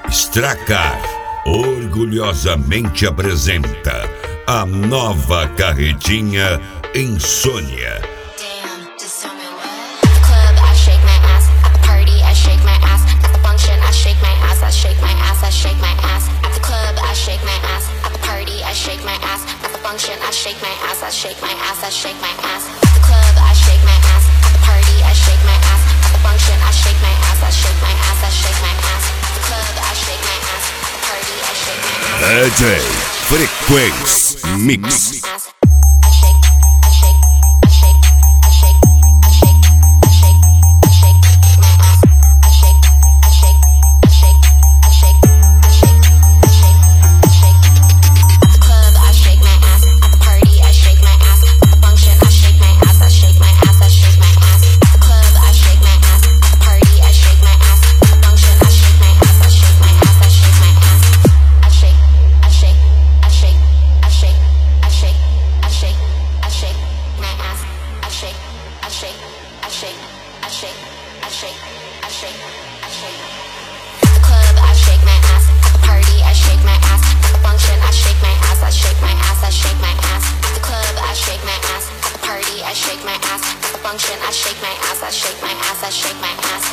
Stracar orgulhosamente apresenta a nova carretinha Insônia. I shake my ass, I shake my ass, I shake my ass. At the club, I shake my ass. At the party, I shake my ass. At the function, I shake my ass, I shake my ass, I shake my ass. At the club, I shake my ass. At the party, I shake my ass. DJ Frequência Mix. I shake my ass.